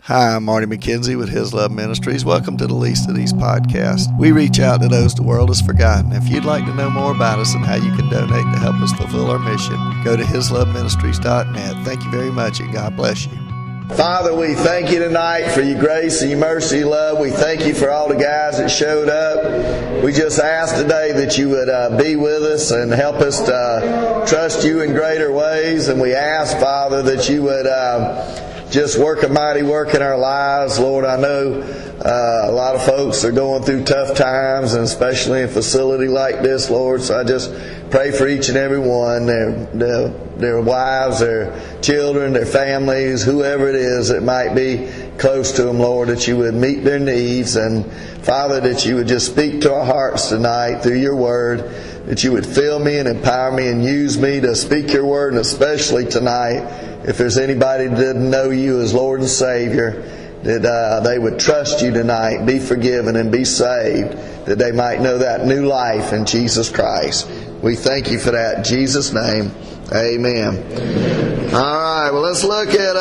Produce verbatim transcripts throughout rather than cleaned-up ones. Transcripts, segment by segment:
Hi, I'm Marty McKenzie with His Love Ministries. Welcome to the Least of These podcasts. We reach out to those the world has forgotten. If you'd like to know more about us and how you can donate to help us fulfill our mission, go to his love ministries dot net. Thank you very much, and God bless you. Father, we thank you tonight for your grace and your mercy, your love. We thank you for all the guys that showed up. We just ask today that you would uh, be with us and help us to uh, trust you in greater ways. And we ask, Father, that you would uh, just work a mighty work in our lives. Lord, I know uh, a lot of folks are going through tough times, and especially in a facility like this, Lord. So I just pray for each and every one, their, their, their wives, their children, their families, whoever it is that might be close to them, Lord, that you would meet their needs. And Father, that you would just speak to our hearts tonight through your word, that you would fill me and empower me and use me to speak your word, and especially tonight, if there's anybody that didn't know you as Lord and Savior, that uh, they would trust you tonight, be forgiven and be saved, that they might know that new life in Jesus Christ. We thank you for that. In Jesus' name, amen. All right, well, let's look at,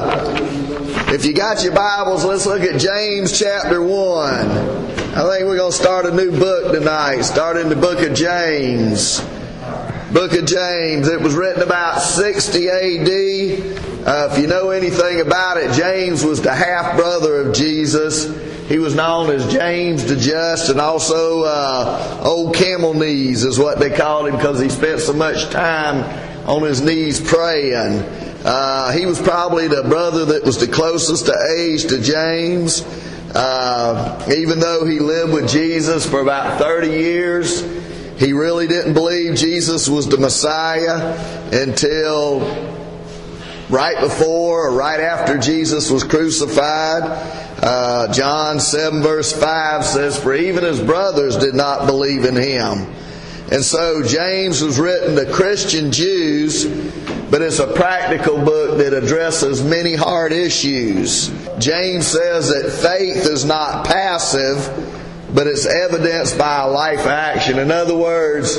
uh, if you got your Bibles, let's look at James chapter one. I think we're going to start a new book tonight, starting the book of James. Book of James. It was written about sixty A D. Uh, if you know anything about it, James was the half-brother of Jesus. He was known as James the Just, and also uh, Old Camel Knees is what they called him, because he spent so much time on his knees praying. Uh, he was probably the brother that was the closest to age to James. Uh, even though he lived with Jesus for about thirty years, he really didn't believe Jesus was the Messiah until right before or right after Jesus was crucified. Uh, John seven verse five says, "For even his brothers did not believe in him." And so James was written to Christian Jews, but it's a practical book that addresses many hard issues. James says that faith is not passive, but it's evidenced by a life action. In other words,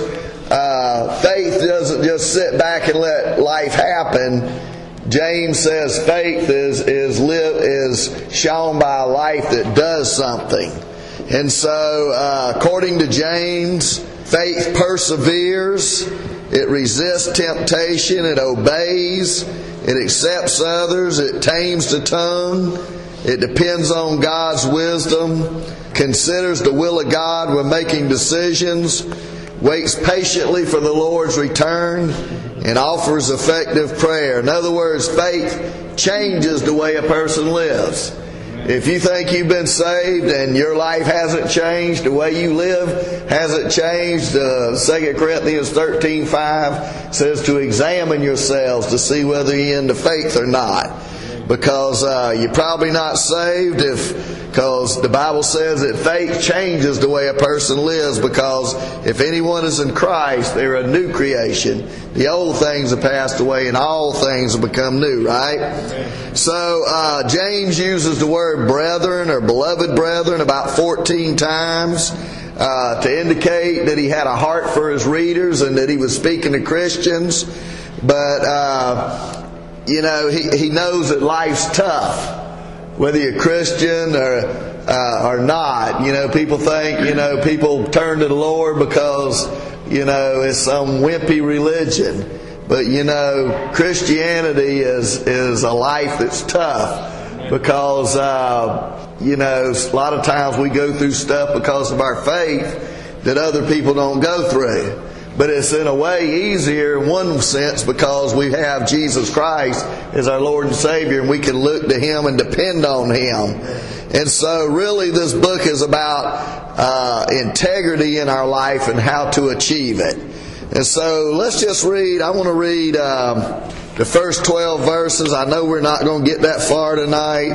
uh, faith doesn't just sit back and let life happen. James says faith is is live is shown by a life that does something. And so, uh, according to James, faith perseveres, it resists temptation, it obeys, it accepts others, it tames the tongue, it depends on God's wisdom, considers the will of God when making decisions, waits patiently for the Lord's return, and offers effective prayer. In other words, faith changes the way a person lives. If you think you've been saved and your life hasn't changed, the way you live hasn't changed, uh, Second Corinthians thirteen five says to examine yourselves to see whether you're in the faith or not. Because uh, you're probably not saved if because the Bible says that faith changes the way a person lives, because if anyone is in Christ, they're a new creation. The old things have passed away and all things have become new, right? So uh, James uses the word brethren or beloved brethren about fourteen times uh, to indicate that he had a heart for his readers and that he was speaking to Christians. But uh, you know, he, he knows that life's tough, whether you're Christian or uh, or not. You know, people think, you know, people turn to the Lord because, you know, it's some wimpy religion. But, you know, Christianity is, is a life that's tough because, uh, you know, a lot of times we go through stuff because of our faith that other people don't go through. But it's in a way easier in one sense because we have Jesus Christ as our Lord and Savior, and we can look to Him and depend on Him. And so really this book is about uh, integrity in our life and how to achieve it. And so let's just read, I want to read um, the first twelve verses. I know we're not going to get that far tonight.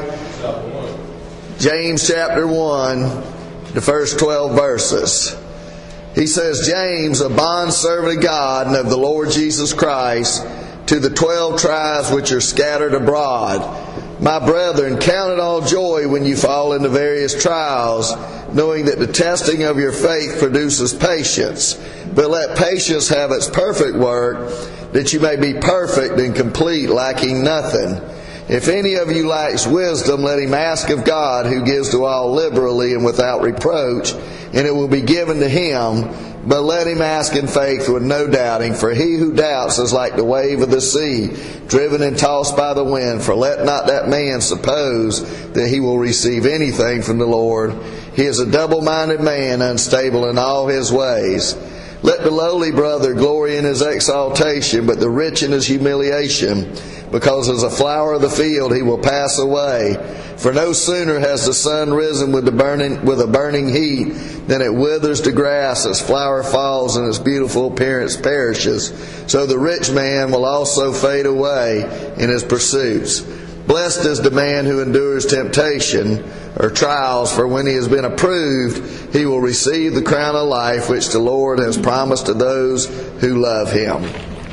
James chapter one, the first twelve verses. He says, James, a bondservant of God and of the Lord Jesus Christ, to the twelve tribes which are scattered abroad. My brethren, count it all joy when you fall into various trials, knowing that the testing of your faith produces patience. But let patience have its perfect work, that you may be perfect and complete, lacking nothing. If any of you lacks wisdom, let him ask of God, who gives to all liberally and without reproach, and it will be given to him. But let him ask in faith with no doubting, for he who doubts is like the wave of the sea, driven and tossed by the wind. For let not that man suppose that he will receive anything from the Lord. He is a double-minded man, unstable in all his ways. Let the lowly brother glory in his exaltation, but the rich in his humiliation, because as a flower of the field he will pass away. For no sooner has the sun risen with the burning with a burning heat than it withers the grass, its flower falls, and its beautiful appearance perishes. So the rich man will also fade away in his pursuits. Blessed is the man who endures temptation or trials, for when he has been approved, he will receive the crown of life which the Lord has promised to those who love him.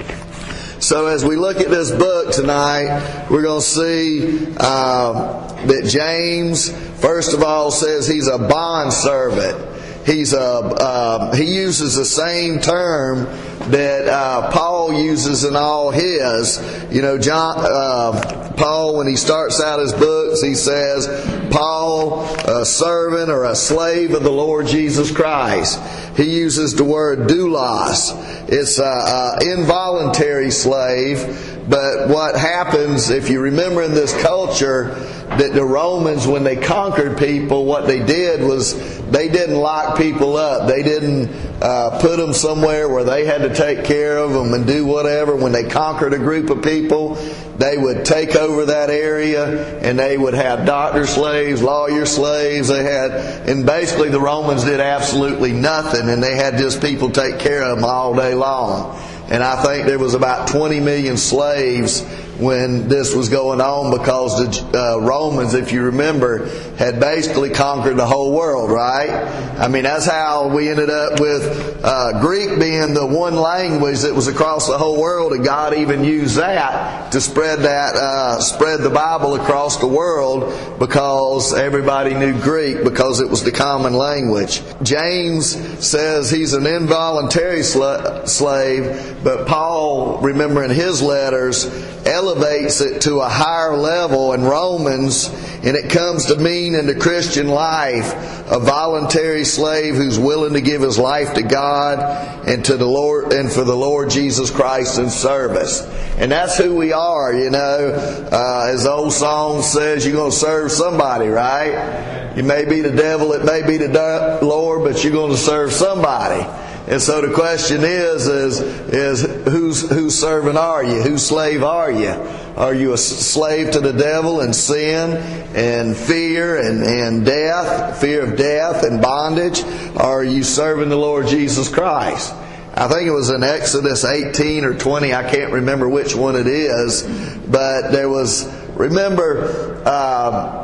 So as we look at this book tonight, we're going to see uh, that James, first of all, says he's a bondservant. He's a, uh, he uses the same term that uh, Paul uses in all his. You know, John, uh, Paul, when he starts out his books, he says, Paul, a servant or a slave of the Lord Jesus Christ. He uses the word doulos. It's an involuntary slave. But what happens, if you remember in this culture, that the Romans, when they conquered people, what they did was they didn't lock people up. They didn't uh, put them somewhere where they had to take care of them and do whatever. When they conquered a group of people, they would take over that area and they would have doctor slaves, lawyer slaves. They had, and basically the Romans did absolutely nothing, and they had just people take care of them all day long. And I think there was about twenty million slaves when this was going on, because the uh, Romans, if you remember, had basically conquered the whole world, right? I mean, that's how we ended up with uh, Greek being the one language that was across the whole world, and God even used that to spread that, uh, spread the Bible across the world, because everybody knew Greek, because it was the common language. James says he's an involuntary sl- slave, but Paul, remember in his letters, elevates it to a higher level in Romans, and it comes to mean in the Christian life a voluntary slave who's willing to give his life to God and to the Lord, and for the Lord Jesus Christ in service. And that's who we are, you know. Uh, as the old song says, you're going to serve somebody, right? You may be the devil, it may be the Lord, but you're going to serve somebody. And so the question is, is, is whose, whose servant are you? Whose slave are you? Are you a slave to the devil and sin and fear and, and death, fear of death and bondage? Or are you serving the Lord Jesus Christ? I think it was in Exodus eighteen or twenty, I can't remember which one it is, but there was, remember, uh,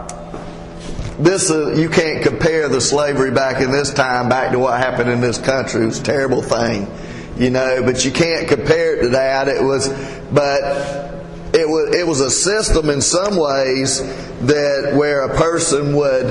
This uh, you can't compare the slavery back in this time back to what happened in this country. It was a terrible thing, you know. But you can't compare it to that. It was, but it was it was a system in some ways that where a person would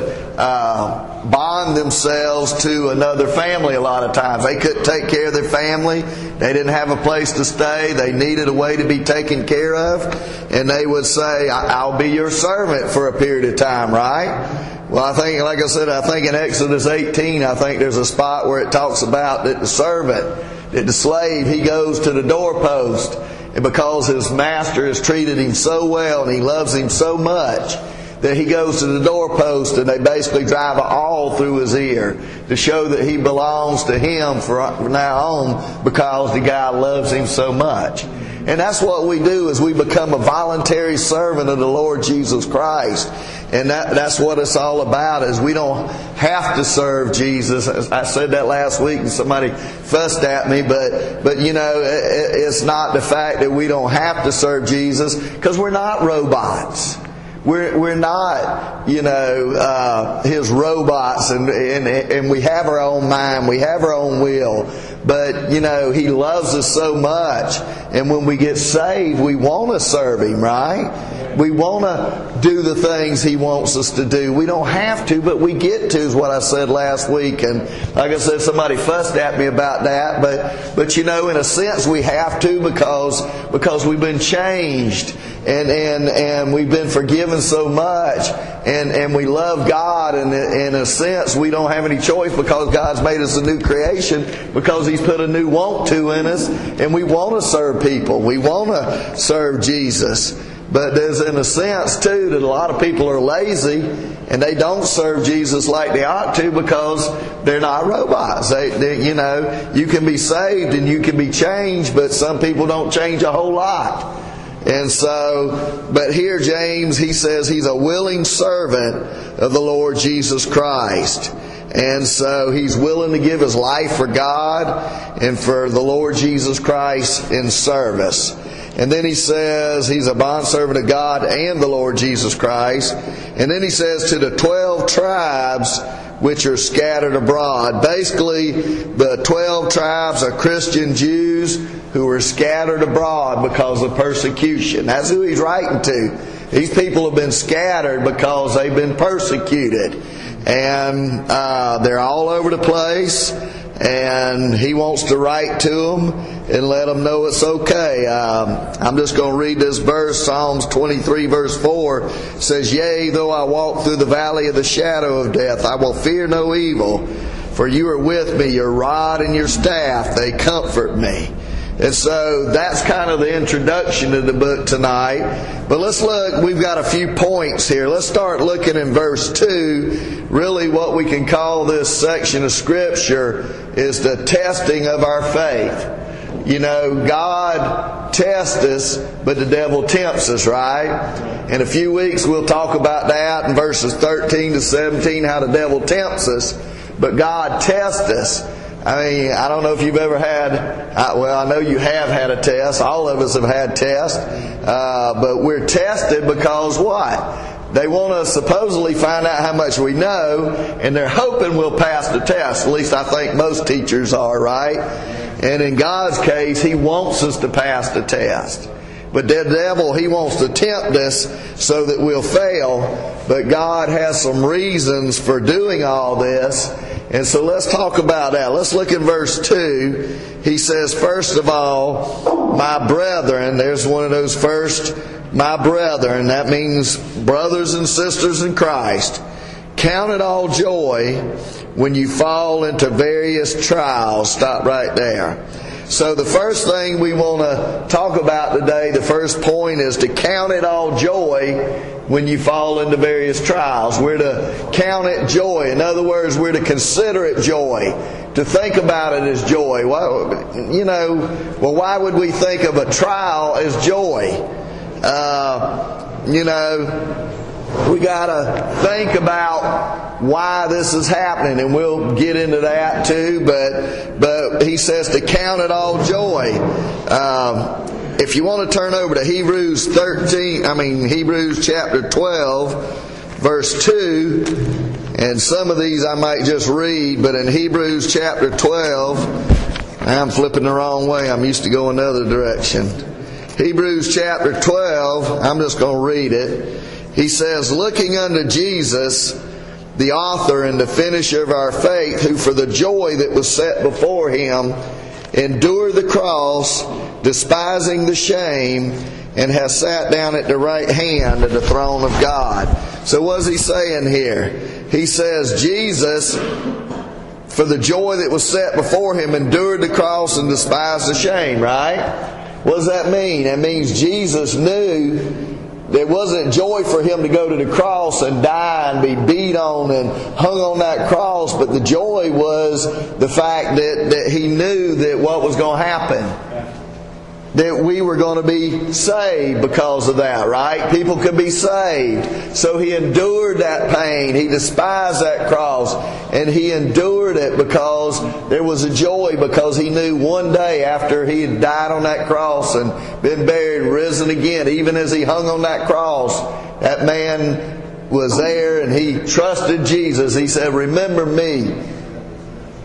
uh, bond themselves to another family. A lot of times they couldn't take care of their family. They didn't have a place to stay. They needed a way to be taken care of, and they would say, "I'll be your servant for a period of time," right? Well, I think, like I said, I think in Exodus eighteen, I think there's a spot where it talks about that the servant, that the slave, he goes to the doorpost, and because his master has treated him so well and he loves him so much, that he goes to the doorpost and they basically drive an awl through his ear to show that he belongs to him from now on, because the guy loves him so much. And that's what we do, is we become a voluntary servant of the Lord Jesus Christ. And that, that's what it's all about, is we don't have to serve Jesus. I said that last week and somebody fussed at me, but, but you know, it, it's not the fact that we don't have to serve Jesus, because we're not robots. We're we're not, you know, uh, His robots, and, and and we have our own mind, we have our own will. But, you know, He loves us so much, and when we get saved, we want to serve Him, right? We want to do the things He wants us to do. We don't have to, but we get to, is what I said last week. And like I said, somebody fussed at me about that. But, but you know, in a sense, we have to because, because we've been changed. And, and, and we've been forgiven so much. And, and we love God. And in a sense, we don't have any choice because God's made us a new creation. Because He's put a new want to in us. And we want to serve people. We want to serve Jesus. But there's in a sense too that a lot of people are lazy and they don't serve Jesus like they ought to because they're not robots. They, they, you know, you can be saved and you can be changed, but some people don't change a whole lot. And so, but here James, he says he's a willing servant of the Lord Jesus Christ. And so he's willing to give his life for God and for the Lord Jesus Christ in service. And then he says he's a bondservant of God and the Lord Jesus Christ. And then he says to the twelve tribes which are scattered abroad. Basically, the twelve tribes are Christian Jews who are scattered abroad because of persecution. That's who he's writing to. These people have been scattered because they've been persecuted. And uh, they're all over the place. And he wants to write to them and let them know it's okay. Um, I'm just going to read this verse. Psalms twenty-three verse four says, "Yea, though I walk through the valley of the shadow of death, I will fear no evil. For you are with me, your rod and your staff, they comfort me." And so that's kind of the introduction to the book tonight. But let's look, we've got a few points here. Let's start looking in verse two. Really what we can call this section of Scripture is the testing of our faith. You know, God tests us, but the devil tempts us, right? In a few weeks we'll talk about that in verses thirteen to seventeen, how the devil tempts us. But God tests us. I mean, I don't know if you've ever had, well, I know you have had a test. All of us have had tests. Uh, but we're tested because what? They want to supposedly find out how much we know, and they're hoping we'll pass the test. At least I think most teachers are, right? And in God's case, He wants us to pass the test. But the devil, he wants to tempt us so that we'll fail. But God has some reasons for doing all this. And so let's talk about that. Let's look in verse two. He says, first of all, my brethren. There's one of those first, my brethren. That means brothers and sisters in Christ. Count it all joy when you fall into various trials. Stop right there. So the first thing we want to talk about today, the first point, is to count it all joy when you fall into various trials. We're to count it joy. In other words, we're to consider it joy. To think about it as joy. Well, you know, well, why would we think of a trial as joy? Uh, you know, we got to think about why this is happening, and we'll get into that too. But but he says to count it all joy. Um, if you want to turn over to Hebrews thirteen, I mean Hebrews chapter twelve, verse two, and some of these I might just read. But in Hebrews chapter twelve, I'm flipping the wrong way. I'm used to going the other direction. Hebrews chapter twelve, I'm just going to read it. He says, looking unto Jesus, the author and the finisher of our faith, who for the joy that was set before Him endured the cross, despising the shame, and has sat down at the right hand of the throne of God. So what's he saying here? He says, Jesus, for the joy that was set before Him, endured the cross and despised the shame, right? What does that mean? That means Jesus knew there wasn't joy for Him to go to the cross and die and be beat on and hung on that cross, but the joy was the fact that, that He knew that what was going to happen. That we were going to be saved because of that, right? People could be saved. So He endured that pain. He despised that cross. And He endured it because there was a joy, because He knew one day after He had died on that cross and been buried, risen again, even as He hung on that cross, that man was there and he trusted Jesus. He said, remember me.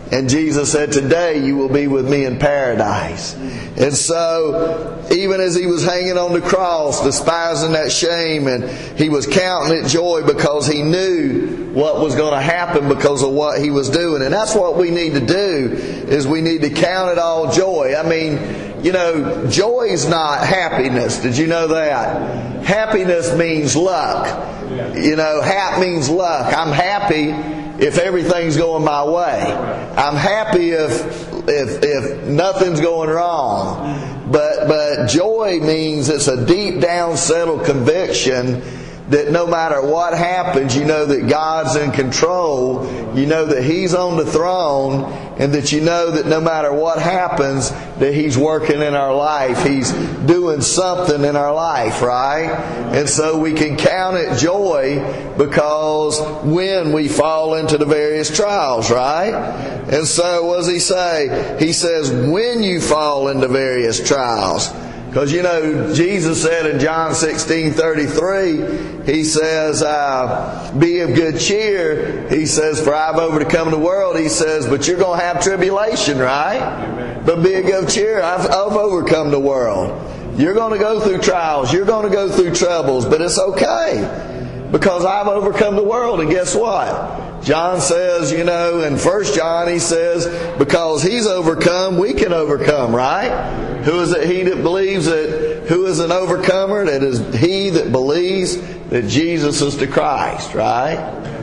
And Jesus said, today you will be with me in paradise. And so, even as he was hanging on the cross, despising that shame, and he was counting it joy because he knew what was going to happen because of what he was doing. And that's what we need to do, is we need to count it all joy. I mean, you know, joy is not happiness. Did you know that? Happiness means luck. You know, hap means luck. I'm happy if everything's going my way. I'm happy if if if nothing's going wrong. But but joy means it's a deep down settled conviction that no matter what happens, you know that God's in control, you know that He's on the throne, and that you know that no matter what happens, that He's working in our life. He's doing something in our life, right? And so we can count it joy because when we fall into the various trials, right? And so what does He say? He says, when you fall into various trials. Because, you know, Jesus said in John sixteen thirty-three, He says, uh, be of good cheer. He says, for I've overcome the world. He says, but you're going to have tribulation, right? Amen. But be of good cheer. I've, I've overcome the world. You're going to go through trials. You're going to go through troubles. But it's okay, because I've overcome the world. And guess what? John says, you know, in First John, he says, because He's overcome, we can overcome, right? Who is it? He that believes that, who is an overcomer? That is he that believes that Jesus is the Christ, right?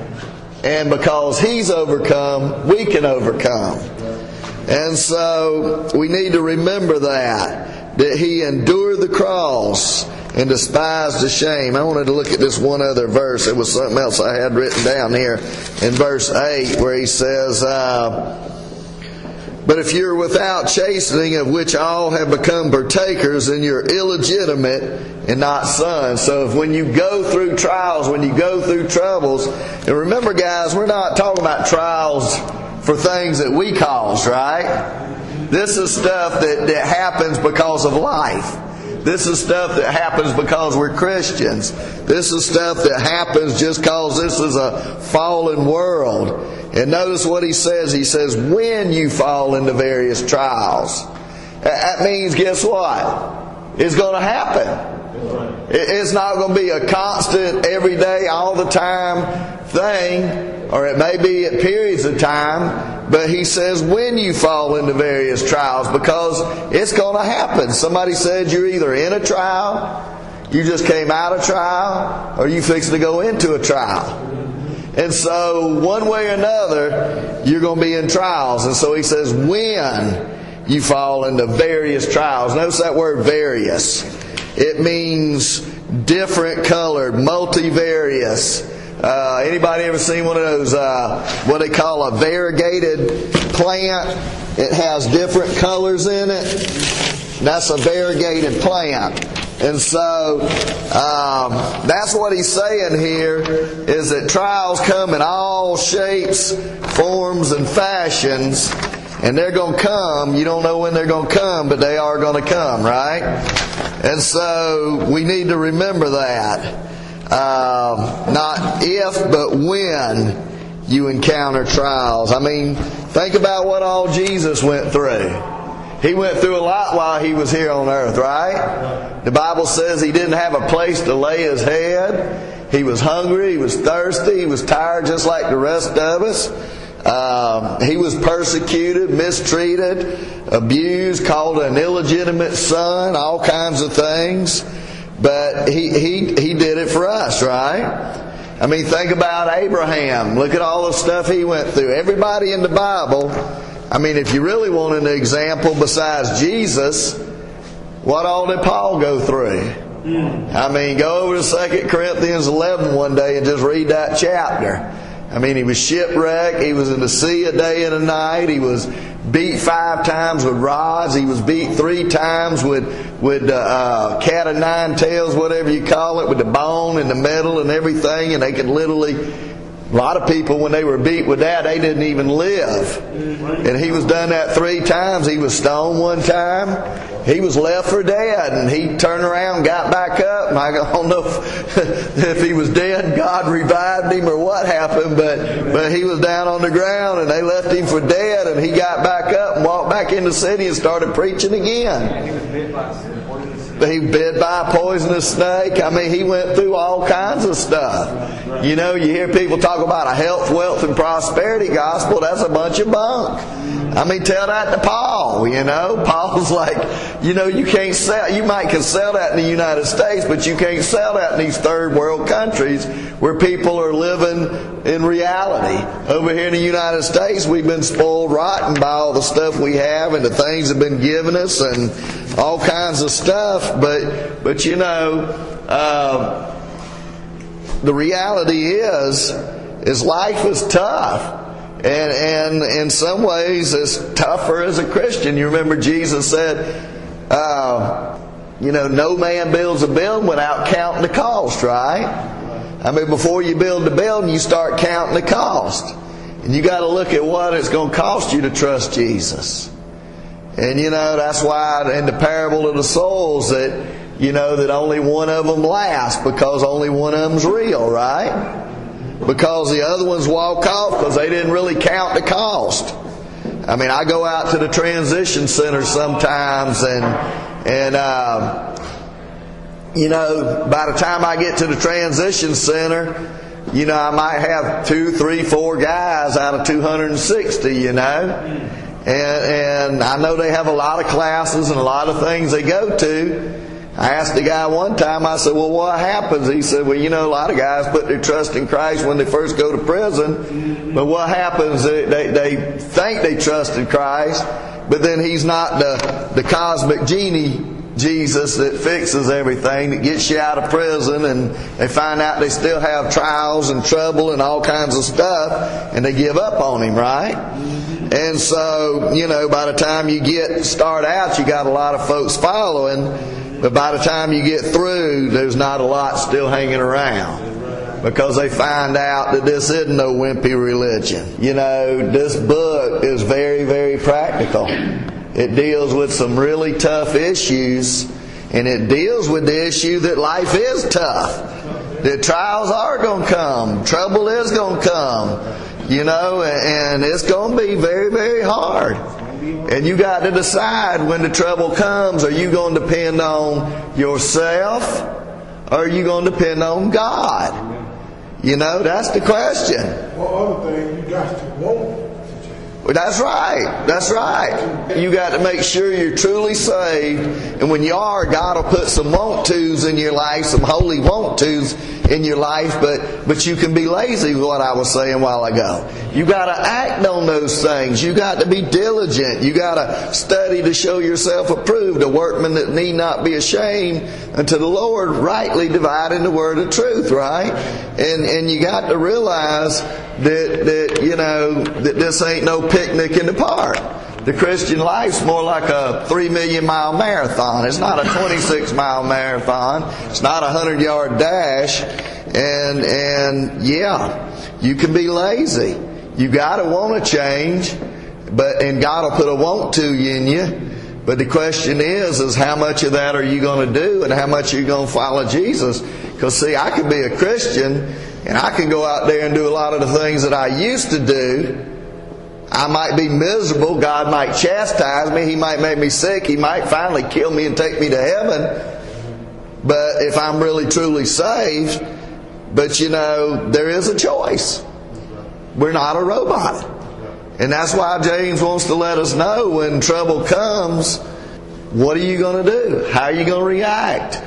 And because He's overcome, we can overcome. And so we need to remember that, that He endured the cross and despised the shame. I wanted to look at this one other verse. It was something else I had written down here in verse eight, where he says, uh, but if you're without chastening, of which all have become partakers, then you're illegitimate and not sons. So if when you go through trials, when you go through troubles, and remember guys, we're not talking about trials for things that we cause, right? This is stuff that, that happens because of life. This is stuff that happens because we're Christians. This is stuff that happens just because this is a fallen world. And notice what he says. He says, when you fall into various trials. That means, guess what? It's going to happen. It's not going to be a constant, everyday, all the time thing. Or it may be at periods of time. But he says when you fall into various trials, because it's going to happen. Somebody said you're either in a trial, you just came out of trial, or you fixing to go into a trial. And so one way or another, you're going to be in trials. And so he says when you fall into various trials. Notice that word various. It means different colored, multivarious. Uh, anybody ever seen one of those, uh, what they call a variegated plant? It has different colors in it. That's a variegated plant. And so, um, that's what he's saying here, is that trials come in all shapes, forms, and fashions. And they're going to come. You don't know when they're going to come, but they are going to come, right? And so, we need to remember that. Uh, not if, but when you encounter trials. I mean, think about what all Jesus went through. He went through a lot while He was here on earth, right? The Bible says He didn't have a place to lay His head. He was hungry, He was thirsty, He was tired just like the rest of us. Um, he was persecuted, mistreated, abused, called an illegitimate son, all kinds of things. But he, he, he did it for us, right? I mean, think about Abraham. Look at all the stuff he went through. Everybody in the Bible, I mean, if you really want an example besides Jesus, what all did Paul go through? I mean, go over to Second Corinthians eleven one day and just read that chapter. I mean, he was shipwrecked. He was in the sea a day and a night. He was beat five times with rods. He was beat three times with with uh, uh, cat of nine tails, whatever you call it, with the bone and the metal and everything. And they could literally, a lot of people, when they were beat with that, they didn't even live. And he was done that three times. He was stoned one time. he was left for dead, and he turned around and got back up. And I don't know if, if he was dead, God revived him or what happened, but, but he was down on the ground, and they left him for dead, and he got back up and walked back in the city and started preaching again. He was bit by a poisonous snake. He was bit by a poisonous snake. I mean, he went through all kinds of stuff. You know, you hear people talk about a health, wealth, and prosperity gospel. That's a bunch of bunk. I mean, tell that to Paul, you know. Paul's like, you know, you can't sell, you might can sell that in the United States, but you can't sell that in these third world countries where people are living in reality. Over here in the United States, we've been spoiled rotten by all the stuff we have and the things that have been given us and all kinds of stuff. But, but you know, uh, the reality is, is life is tough. And, and in some ways, it's tougher as a Christian. You remember Jesus said, uh, you know, no man builds a building without counting the cost, right? I mean, before you build the building, you start counting the cost. And you got to look at what it's going to cost you to trust Jesus. And, you know, that's why in the parable of the souls that, you know, that only one of them lasts, because only one of them's real, right? Because the other ones walk off because they didn't really count the cost. I mean, I go out to the transition center sometimes, and and uh, you know, by the time I get to the transition center, you know, I might have two, three, four guys out of two hundred sixty. You know, and and I know they have a lot of classes and a lot of things they go to. I asked the guy one time, I said, well, what happens? He said, well, you know, a lot of guys put their trust in Christ when they first go to prison. But what happens, they, they, they think they trust in Christ, but then He's not the, the cosmic genie Jesus that fixes everything, that gets you out of prison, and they find out they still have trials and trouble and all kinds of stuff, and they give up on Him, right? And so, you know, by the time you get start out, you got a lot of folks following. But by the time you get through, there's not a lot still hanging around. Because they find out that this isn't no wimpy religion. You know, this book is very, very practical. It deals with some really tough issues. And it deals with the issue that life is tough. That trials are going to come. Trouble is going to come. You know, and it's going to be very, very hard. And you got to decide when the trouble comes, are you going to depend on yourself or are you going to depend on God? You know, that's the question. Well, other thing, you got to want. That's right. That's right. You got to make sure you're truly saved. And when you are, God will put some want-tos in your life, some holy want-tos in your life. But, but you can be lazy, what I was saying a while ago. You got to act on those things. You got to be diligent. You got to study to show yourself approved, a workman that need not be ashamed, unto the Lord rightly dividing the word of truth, right? And, and you got to realize that, that, you know, that this ain't no picnic in the park. The Christian life's more like a three million mile marathon. It's not a twenty-six mile marathon. It's not a hundred yard dash. And, and yeah, you can be lazy. You gotta want to change, but, and God will put a want to in you. But the question is, is how much of that are you going to do and how much are you going to follow Jesus? Because see, I could be a Christian and I can go out there and do a lot of the things that I used to do. I might be miserable. God might chastise me. He might make me sick. He might finally kill me and take me to heaven. But if I'm really truly saved, but you know, there is a choice. We're not a robot. And that's why James wants to let us know when trouble comes, what are you going to do? How are you going to react?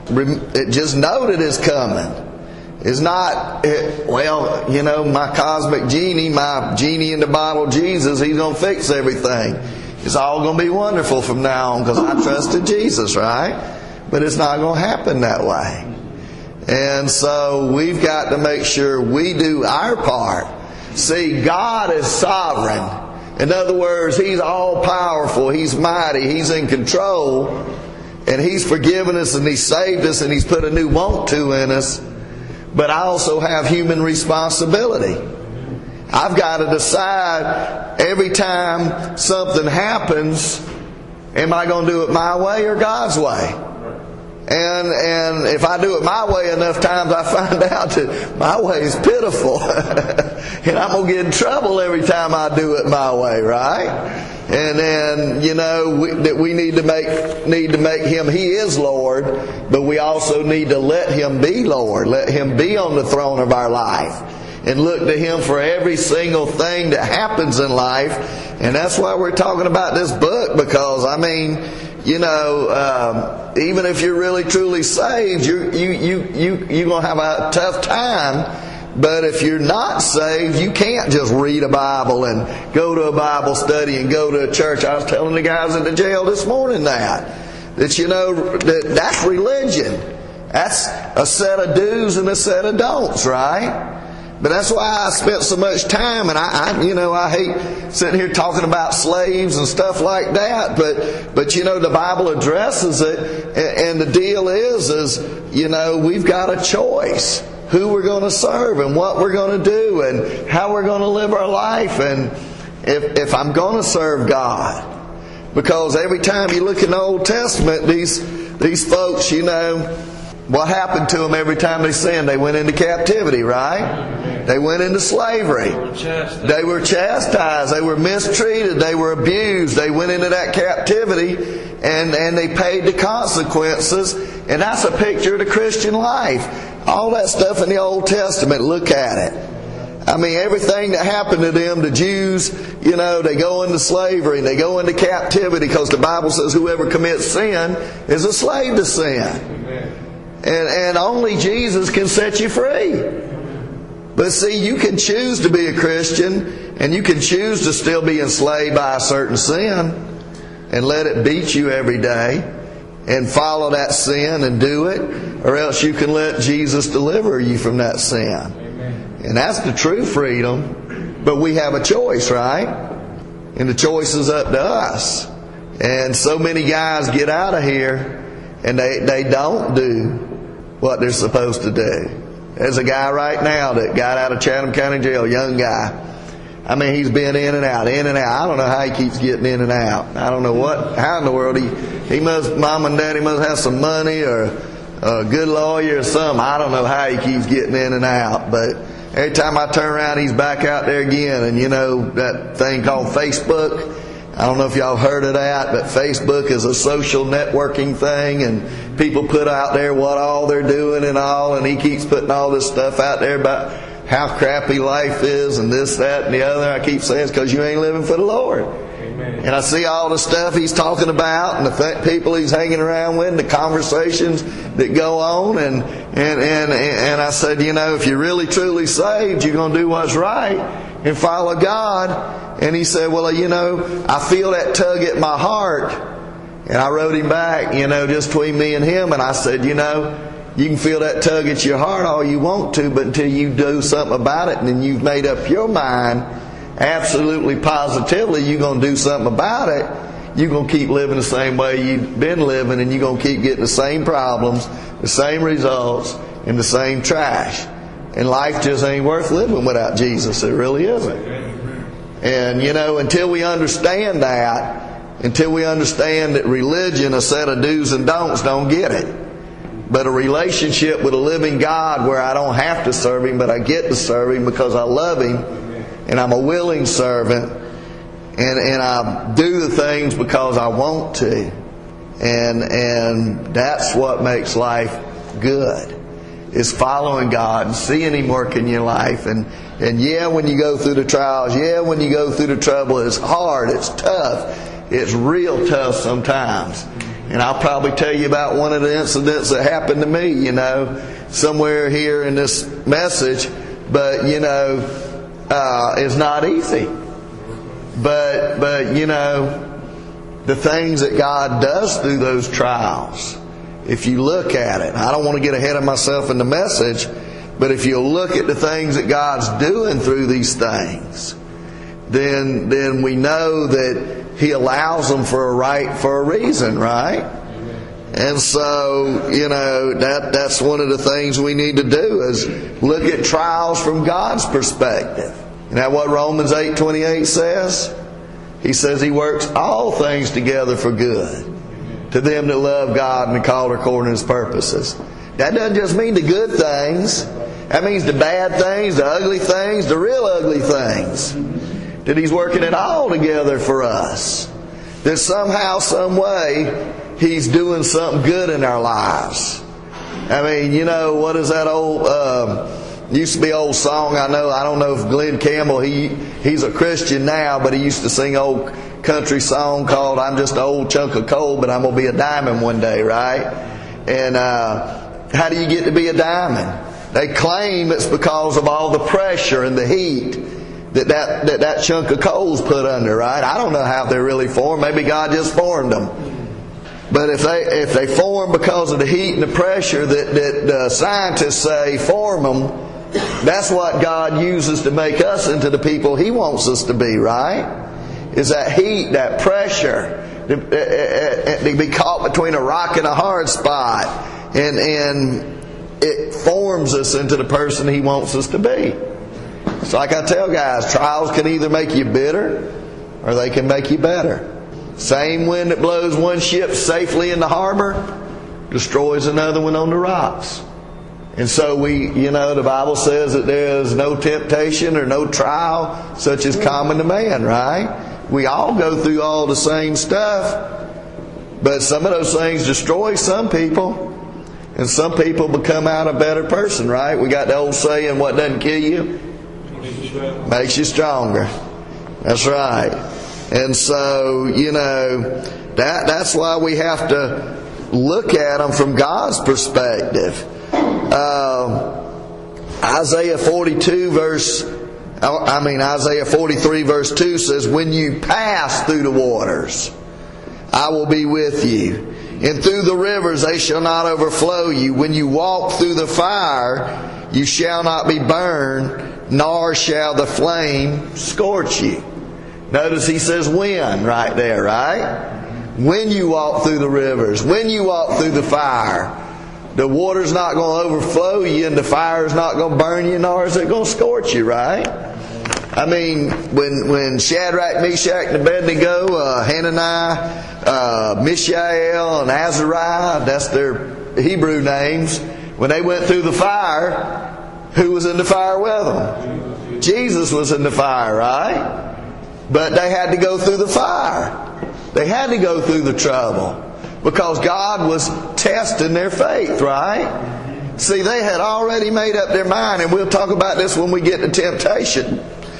Just know that it's coming. It's not, well, you know, my cosmic genie, my genie in the bottle Jesus, He's going to fix everything. It's all going to be wonderful from now on because I trusted Jesus, right? But it's not going to happen that way. And so we've got to make sure we do our part. See, God is sovereign. In other words, He's all powerful. He's mighty. He's in control. And He's forgiven us and He's saved us and He's put a new want to in us. But I also have human responsibility. I've got to decide every time something happens, Am I going to do it my way or God's way? And and if I do it my way enough times, I find out that my way is pitiful. And I'm going to get in trouble every time I do it my way, right? And then, you know, we, that we need to make need to make Him, He is Lord, but we also need to let Him be Lord. Let Him be on the throne of our life. And look to Him for every single thing that happens in life. And that's why we're talking about this book, because, I mean, you know, um, even if you're really truly saved, you're, you you you you're gonna have a tough time. But if you're not saved, you can't just read a Bible and go to a Bible study and go to a church. I was telling the guys in the jail this morning that that you know that that's religion. That's a set of do's and a set of don'ts, right? But that's why I spent so much time, and I, I, you know, I hate sitting here talking about slaves and stuff like that. But, but you know, the Bible addresses it, and the deal is, is you know, we've got a choice who we're going to serve and what we're going to do and how we're going to live our life. And if if I'm going to serve God, because every time you look in the Old Testament, these these folks, you know. What happened to them every time they sinned? They went into captivity, right? They went into slavery. They were chastised. They were mistreated. They were abused. They went into that captivity and, and they paid the consequences. And that's a picture of the Christian life. All that stuff in the Old Testament, look at it. I mean, everything that happened to them, the Jews, you know, they go into slavery and they go into captivity because the Bible says whoever commits sin is a slave to sin. And, and only Jesus can set you free. But see, you can choose to be a Christian, and you can choose to still be enslaved by a certain sin and let it beat you every day and follow that sin and do it, or else you can let Jesus deliver you from that sin. And that's the true freedom. But we have a choice, right? And the choice is up to us. And so many guys get out of here and they, they don't do what they're supposed to do. There's a guy right now that got out of Chatham County Jail, young guy. I mean, he's been in and out, in and out. I don't know how he keeps getting in and out. I don't know what, how in the world he, he must, mom and daddy must have some money or a good lawyer or something. I don't know how he keeps getting in and out. But every time I turn around, he's back out there again. And you know, that thing called Facebook, I don't know if y'all heard of that, but Facebook is a social networking thing, and people put out there what all they're doing and all, and he keeps putting all this stuff out there about how crappy life is and this, that, and the other. I keep saying it's because you ain't living for the Lord. Amen. And I see all the stuff he's talking about and the th- people he's hanging around with, and the conversations that go on, and, and, and, and I said, you know, if you're really truly saved, you're going to do what's right and follow God. And he said, well, you know, I feel that tug at my heart. And I wrote him back, you know, just between me and him. And I said, you know, you can feel that tug at your heart all you want to, but until you do something about it and then you've made up your mind, absolutely positively you're going to do something about it, you're going to keep living the same way you've been living, and you're going to keep getting the same problems, the same results, and the same trash. And life just ain't worth living without Jesus. It really isn't. And, you know, until we understand that, until we understand that religion, a set of do's and don'ts, don't get it. But a relationship with a living God where I don't have to serve Him, but I get to serve Him because I love Him, and I'm a willing servant, and, and I do the things because I want to. And, and that's what makes life good, is following God and seeing Him work in your life. And And yeah, when you go through the trials, yeah, when you go through the trouble, it's hard, it's tough, it's real tough sometimes. And I'll probably tell you about one of the incidents that happened to me, you know, somewhere here in this message. But, you know, uh, it's not easy. But, but, you know, the things that God does through those trials, if you look at it, I don't want to get ahead of myself in the message, but if you look at the things that God's doing through these things, then then we know that He allows them for a right, for a reason, right? And so, you know, that that's one of the things we need to do, is look at trials from God's perspective. Isn't that what Romans eight twenty-eight says? He says He works all things together for good to them that love God and are called according to His purposes. That doesn't just mean the good things. That means the bad things, the ugly things, the real ugly things. That He's working it all together for us. That somehow, some way, He's doing something good in our lives. I mean, you know, what is that old, uh, used to be an old song, I know, I don't know if Glenn Campbell, he he's a Christian now, but he used to sing an old country song called I'm Just an Old Chunk of Coal, but I'm going to be a diamond one day, right? And uh, how do you get to be a diamond? They claim it's because of all the pressure and the heat that that, that, that chunk of coal's put under, right? I don't know how they're really formed. Maybe God just formed them. But if they if they form because of the heat and the pressure that, that uh, scientists say form them, that's what God uses to make us into the people He wants us to be, right? Is that heat, that pressure, to, to be caught between a rock and a hard spot. And, and it forms us into the person He wants us to be. So like I tell guys, trials can either make you bitter or they can make you better. Same wind that blows one ship safely in the harbor destroys another one on the rocks. And so we, you know, the Bible says that there is no temptation or no trial such as common to man, right? We all go through all the same stuff. But some of those things destroy some people. And some people become out a better person, right? We got the old saying, what doesn't kill you makes you stronger. That's right. And so, you know, that that's why we have to look at them from God's perspective. Uh, Isaiah forty-two verse, I mean Isaiah forty-three verse two says, when you pass through the waters, I will be with you. And through the rivers they shall not overflow you. When you walk through the fire, you shall not be burned, nor shall the flame scorch you. Notice he says when right there, right? When you walk through the rivers, when you walk through the fire, the water's not going to overflow you and the fire's not going to burn you, nor is it going to scorch you, right? I mean, when when Shadrach, Meshach, and Abednego, uh, Hananiah, uh, Mishael, and Azariah, that's their Hebrew names, when they went through the fire, who was in the fire with them? Jesus was in the fire, right? But they had to go through the fire. They had to go through the trouble. Because God was testing their faith, right? See, they had already made up their mind, and we'll talk about this when we get to temptation.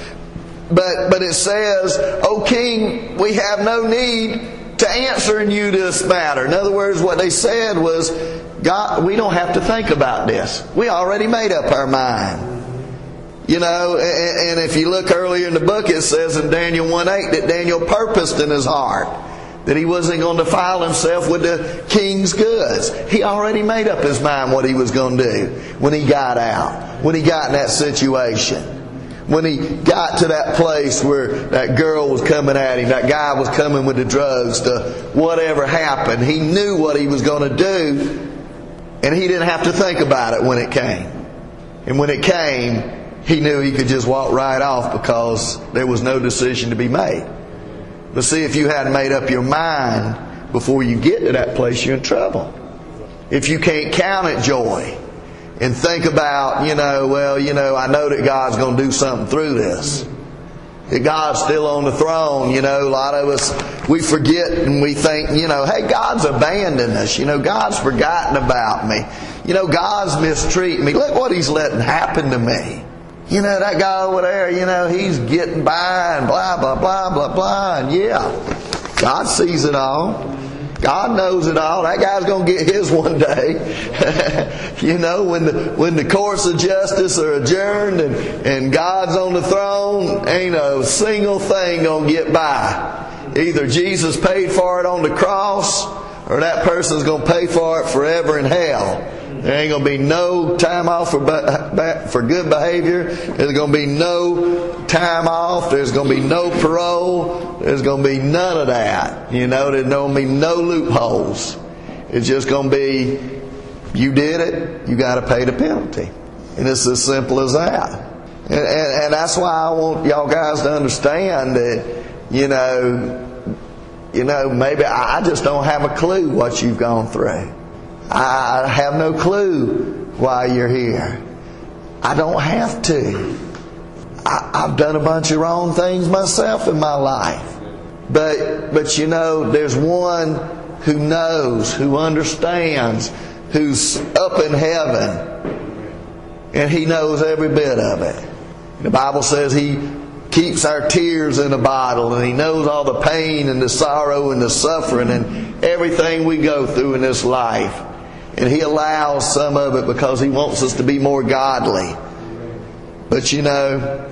But but it says, O King, we have no need to answering you this matter. In other words, what they said was, God, we don't have to think about this. We already made up our mind. You know, and, and if you look earlier in the book, it says in Daniel one eight that Daniel purposed in his heart that he wasn't going to defile himself with the king's goods. He already made up his mind what he was going to do when he got out, when he got in that situation. When he got to that place where that girl was coming at him, that guy was coming with the drugs, to whatever happened, he knew what he was going to do, and he didn't have to think about it when it came. And when it came, he knew he could just walk right off because there was no decision to be made. But see, if you hadn't made up your mind before you get to that place, you're in trouble. If you can't count it joy and think about, you know, well, you know, I know that God's going to do something through this. That God's still on the throne, you know, a lot of us, we forget and we think, you know, hey, God's abandoned us. You know, God's forgotten about me. You know, God's mistreating me. Look what He's letting happen to me. You know, that guy over there, you know, he's getting by and blah, blah, blah, blah, blah. And yeah, God sees it all. God knows it all. That guy's going to get his one day. You know, when the when the courts of justice are adjourned and, and God's on the throne, ain't a single thing going to get by. Either Jesus paid for it on the cross, or that person's going to pay for it forever in hell. There ain't going to be no time off for for good behavior. There's going to be no time off. There's going to be no parole. There's going to be none of that. You know, there's going to be no loopholes. It's just going to be, you did it, you got to pay the penalty. And it's as simple as that. And, and, and that's why I want y'all guys to understand that, you know, you know, maybe I just don't have a clue what you've gone through. I have no clue why you're here. I don't have to. I, I've done a bunch of wrong things myself in my life. But, but you know, there's one who knows, who understands, who's up in heaven. And He knows every bit of it. The Bible says He keeps our tears in a bottle, and He knows all the pain and the sorrow and the suffering and everything we go through in this life. And He allows some of it because He wants us to be more godly. But you know,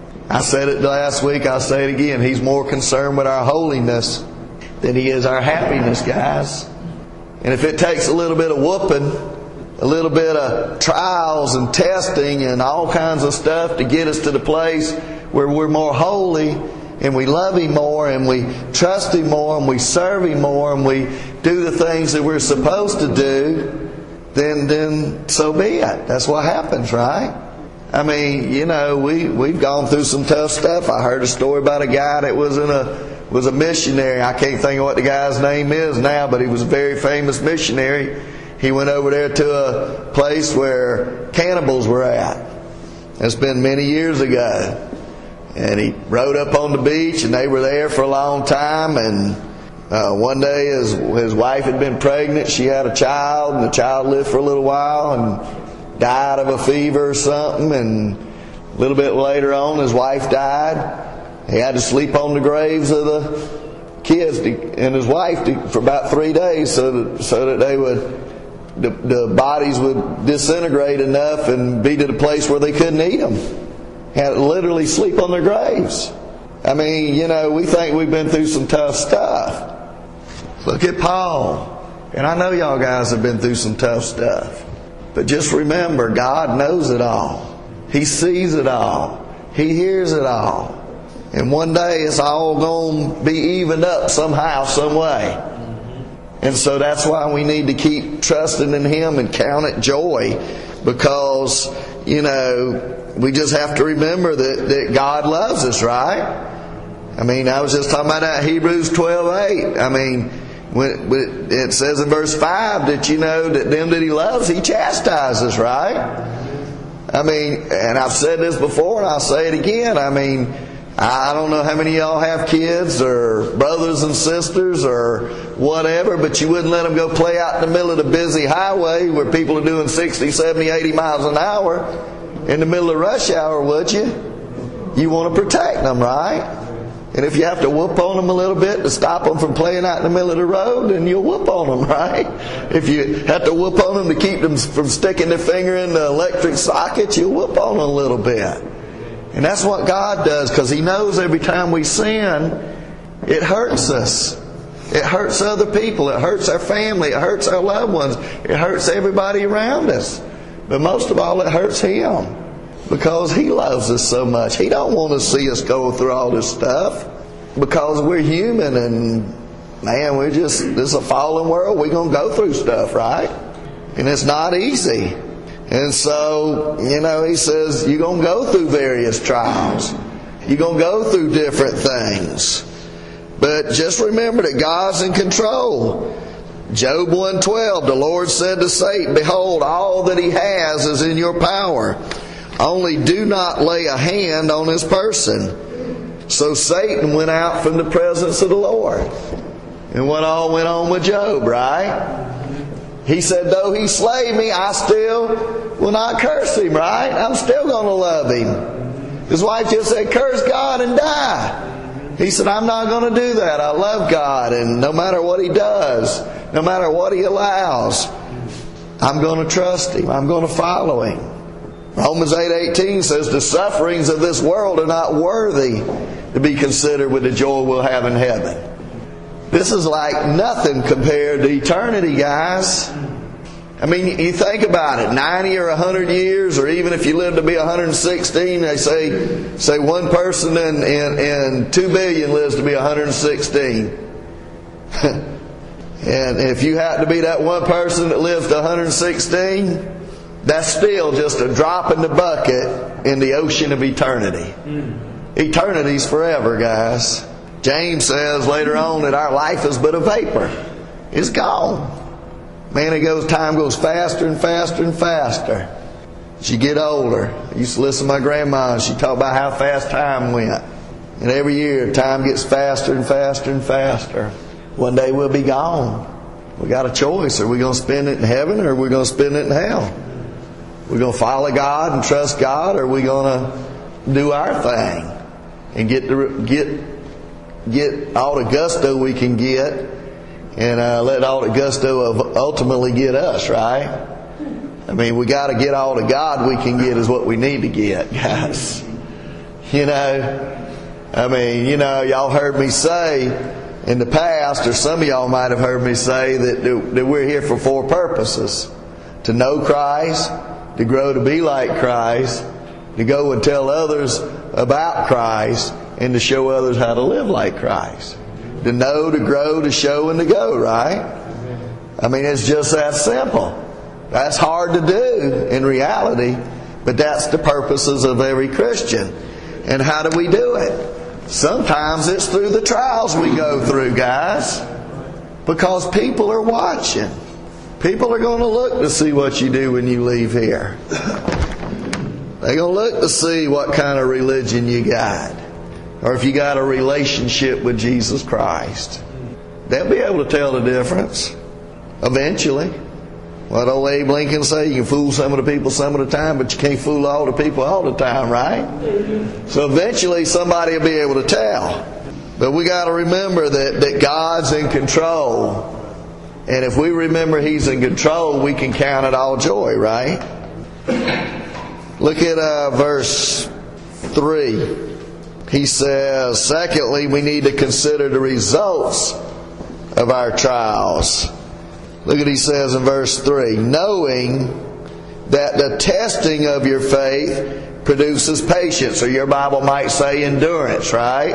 I said it last week, I'll say it again. He's more concerned with our holiness than He is our happiness, guys. And if it takes a little bit of whooping, a little bit of trials and testing and all kinds of stuff to get us to the place where we're more holy and we love Him more and we trust Him more and we serve Him more and we do the things that we're supposed to do, then then so be it. That's what happens, right? I mean, you know, we, we've gone through some tough stuff. I heard a story about a guy that was in a was a missionary. I can't think of what the guy's name is now, but he was a very famous missionary. He went over there to a place where cannibals were at. It's been many years ago. And he rode up on the beach, and they were there for a long time. And uh, one day his, his wife had been pregnant. She had a child, and the child lived for a little while and died of a fever or something. And a little bit later on, his wife died. He had to sleep on the graves of the kids and his wife for about three days so that, so that they would... The, the bodies would disintegrate enough and be to the place where they couldn't eat them. Had to literally sleep on their graves. I mean, you know, we think we've been through some tough stuff. Look at Paul. And I know y'all guys have been through some tough stuff. But just remember, God knows it all. He sees it all. He hears it all. And one day it's all going to be evened up somehow, some way. And so that's why we need to keep trusting in Him and count it joy. Because, you know, we just have to remember that, that God loves us, right? I mean, I was just talking about that Hebrews twelve eight. I mean, when, when it says in verse five that, you know, that them that He loves, He chastises, right? I mean, and I've said this before and I'll say it again. I mean, I don't know how many of y'all have kids or brothers and sisters or whatever, but you wouldn't let them go play out in the middle of the busy highway where people are doing sixty, seventy, eighty miles an hour in the middle of rush hour, would you? You want to protect them, right? And if you have to whoop on them a little bit to stop them from playing out in the middle of the road, then you'll whoop on them, right? If you have to whoop on them to keep them from sticking their finger in the electric socket, you'll whoop on them a little bit. And that's what God does, because He knows every time we sin, it hurts us. It hurts other people. It hurts our family. It hurts our loved ones. It hurts everybody around us. But most of all, it hurts Him, because He loves us so much. He don't want to see us go through all this stuff, because we're human and, man, we're just, this is a fallen world. We're going to go through stuff, right? And it's not easy. And so, you know, He says, you're going to go through various trials. You're going to go through different things. But just remember that God's in control. Job one twelve, the Lord said to Satan, behold, all that he has is in your power. Only do not lay a hand on his person. So Satan went out from the presence of the Lord. And what all went on with Job, right? He said, though he slay me, I still will not curse him, right? I'm still going to love him. His wife just said, curse God and die. He said, I'm not going to do that. I love God, and no matter what He does, no matter what He allows, I'm going to trust Him. I'm going to follow Him. Romans eight eighteen says, the sufferings of this world are not worthy to be considered with the joy we'll have in heaven. This is like nothing compared to eternity, guys. I mean, you think about it, ninety or a hundred years, or even if you live to be one hundred sixteen, they say say one person in, in, in two billion lives to be one hundred sixteen. And if you happen to be that one person that lives to one hundred sixteen, that's still just a drop in the bucket in the ocean of eternity. Eternity's forever, guys. James says later on that our life is but a vapor. It's gone. Man, it goes, time goes faster and faster and faster. As you get older, I used to listen to my grandma, and she talked about how fast time went. And every year, time gets faster and faster and faster. One day we'll be gone. We got a choice. Are we going to spend it in heaven, or are we going to spend it in hell? We're going to follow God and trust God, or are we going to do our thing and get the, get get all the gusto we can get, and uh, let all the gusto of ultimately get us, right? I mean, we got to get all the God we can get is what we need to get, guys. You know, I mean, you know, y'all heard me say in the past, or some of y'all might have heard me say that, that we're here for four purposes: to know Christ, to grow to be like Christ, to go and tell others about Christ, and to show others how to live like Christ. To know, to grow, to show, and to go, right? I mean, it's just that simple. That's hard to do in reality, but that's the purposes of every Christian. And how do we do it? Sometimes it's through the trials we go through, guys, because people are watching. People are going to look to see what you do when you leave here. They're going to look to see what kind of religion you got, or if you got a relationship with Jesus Christ. They'll be able to tell the difference eventually. What old Abe Lincoln say? You can fool some of the people some of the time, but you can't fool all the people all the time, right? So eventually somebody will be able to tell. But we got to remember that, that God's in control. And if we remember He's in control, we can count it all joy, right? Look at uh, verse three. He says, secondly, we need to consider the results of our trials. Look at what he says in verse three. Knowing that the testing of your faith produces patience. Or your Bible might say endurance, right?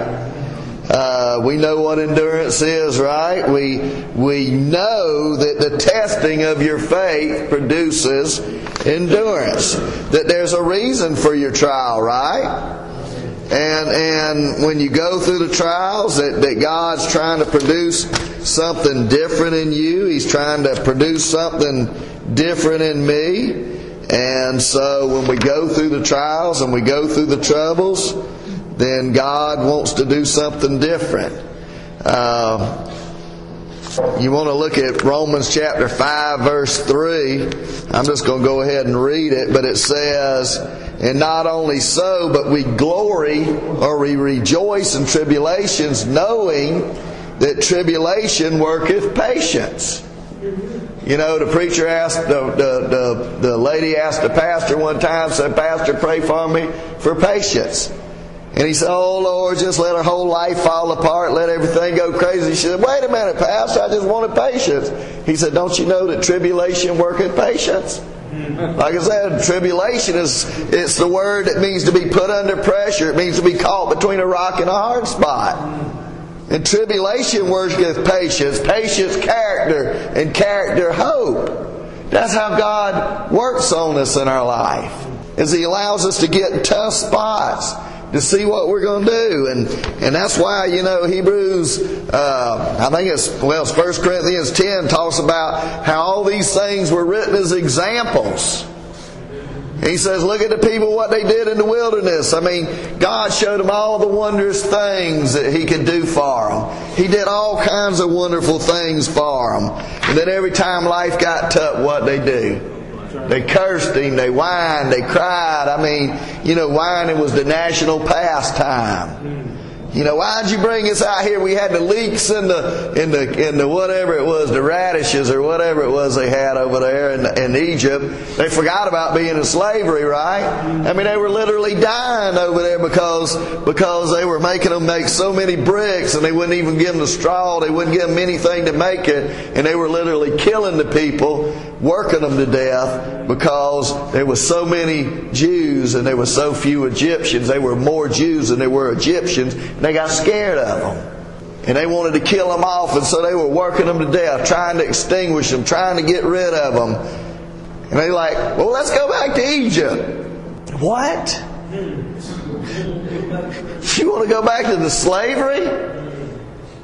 Uh, we know what endurance is, right? We, we know that the testing of your faith produces endurance. That there's a reason for your trial, right? And and when you go through the trials, that, that God's trying to produce something different in you. He's trying to produce something different in me. And so when we go through the trials and we go through the troubles, then God wants to do something different. Uh, you want to look at Romans chapter five, verse three. I'm just going to go ahead and read it. But it says, and not only so, but we glory or we rejoice in tribulations, knowing that tribulation worketh patience. You know, the preacher asked, the, the, the, the lady asked the pastor one time, said, Pastor, pray for me for patience. And he said, oh Lord, just let her whole life fall apart, let everything go crazy. She said, wait a minute, Pastor, I just wanted patience. He said, don't you know that tribulation worketh patience? Like I said, tribulation is it's the word that means to be put under pressure. It means to be caught between a rock and a hard spot. And tribulation worketh patience, patience character, and character hope. That's how God works on us in our life, is He allows us to get in tough spots to see what we're going to do. And and that's why, you know, Hebrews, uh, I think it's, well, it's First Corinthians ten talks about how all these things were written as examples. He says, look at the people, what they did in the wilderness. I mean, God showed them all the wondrous things that He could do for them. He did all kinds of wonderful things for them. And then every time life got tough, what they do? They cursed Him, they whined, they cried. I mean, you know, whining was the national pastime. You know, why'd you bring us out here? We had the leeks in the in the in the whatever it was, the radishes or whatever it was they had over there in, in Egypt. They forgot about being in slavery, right? I mean, they were literally dying over there because because they were making them make so many bricks, and they wouldn't even give them the straw. They wouldn't give them anything to make it, and they were literally killing the people, working them to death because there were so many Jews and there were so few Egyptians. They were more Jews than there were Egyptians. They got scared of them. And they wanted to kill them off, and so they were working them to death, trying to extinguish them, trying to get rid of them. And they like, well, let's go back to Egypt. What? You want to go back to the slavery?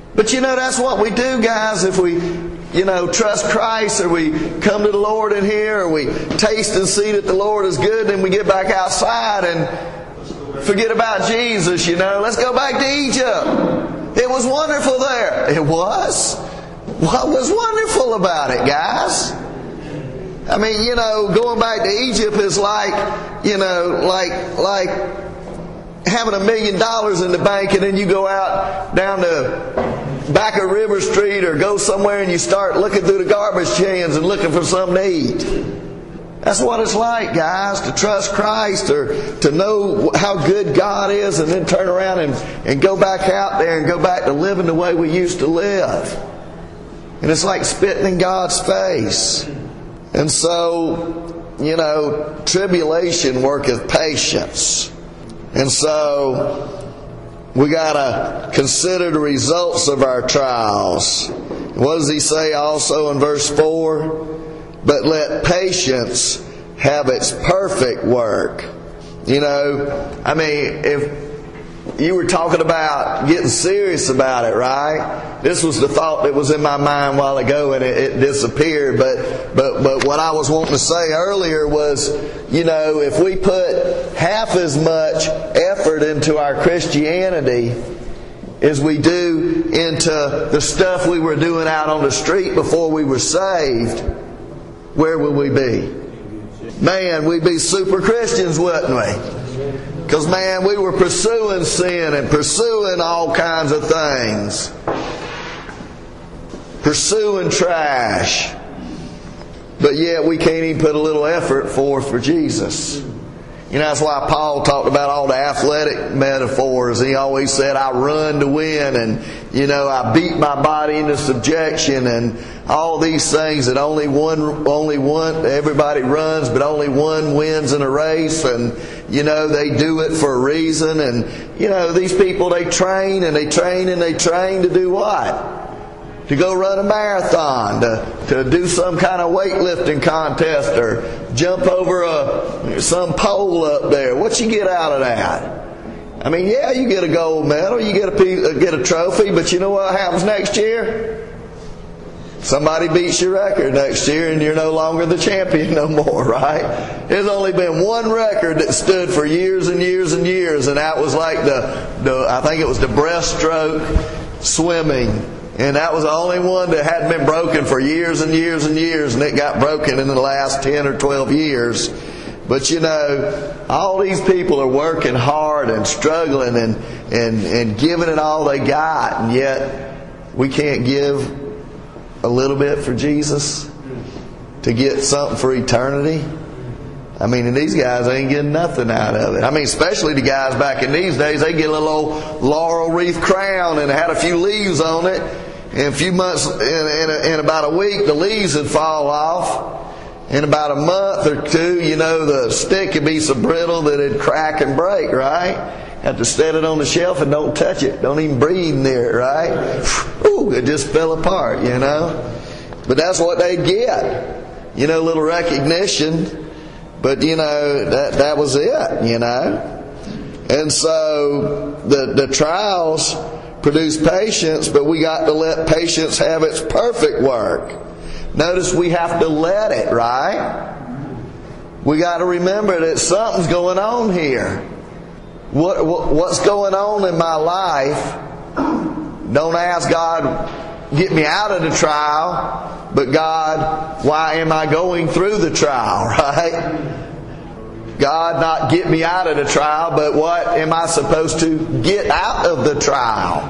But you know, that's what we do, guys, if we, you know, trust Christ, or we come to the Lord in here, or we taste and see that the Lord is good, then we get back outside and forget about Jesus, you know. Let's go back to Egypt. It was wonderful there. It was? What was wonderful about it, guys? I mean, you know, going back to Egypt is like, you know, like, like having a million dollars in the bank, and then you go out down to back of River Street or go somewhere and you start looking through the garbage cans and looking for something to eat. That's what it's like, guys, to trust Christ or to know how good God is, and then turn around and, and go back out there and go back to living the way we used to live. And it's like spitting in God's face. And so, you know, tribulation worketh patience. And so, we got to consider the results of our trials. What does he say also in verse four? But let patience have its perfect work. You know, I mean, if you were talking about getting serious about it, right? This was the thought that was in my mind a while ago, and it, it disappeared. But, but, but what I was wanting to say earlier was, you know, if we put half as much effort into our Christianity as we do into the stuff we were doing out on the street before we were saved, where would we be? Man, we'd be super Christians, wouldn't we? Because, man, we were pursuing sin and pursuing all kinds of things. Pursuing trash. But yet we can't even put a little effort forth for Jesus. You know, that's why Paul talked about all the athletic metaphors. He always said, I run to win, and, you know, I beat my body into subjection, and all these things that only one, only one, everybody runs, but only one wins in a race. And, you know, they do it for a reason. And, you know, these people, they train and they train and they train to do what? To go run a marathon, to, to do some kind of weightlifting contest, or jump over a, some pole up there. What you get out of that? I mean, yeah, you get a gold medal, you get a piece, get a trophy, but you know what happens next year? Somebody beats your record next year, and you're no longer the champion no more, right? There's only been one record that stood for years and years and years, and that was like the, the I think it was the breaststroke swimming. And that was the only one that hadn't been broken for years and years and years, and it got broken in the last ten or twelve years. But you know, all these people are working hard and struggling and, and, and giving it all they got, and yet we can't give a little bit for Jesus to get something for eternity. I mean, and these guys ain't getting nothing out of it. I mean, especially the guys back in these days, they get a little old laurel wreath crown and it had a few leaves on it. In a few months, in, in, a, in about a week, the leaves would fall off. In about a month or two, you know, the stick would be so brittle that it'd crack and break, right? Have to set it on the shelf and don't touch it. Don't even breathe near it, right? Ooh, it just fell apart, you know. But that's what they'd get. You know, a little recognition. But, you know, that that was it, you know. And so the the trials produce patience, but we got to let patience have its perfect work. Notice we have to let it, right? We got to remember that something's going on here. What, what what's going on in my life? Don't ask God, get me out of the trial, but God, why am I going through the trial, right? God, not get me out of the trial, but what am I supposed to get out of the trial?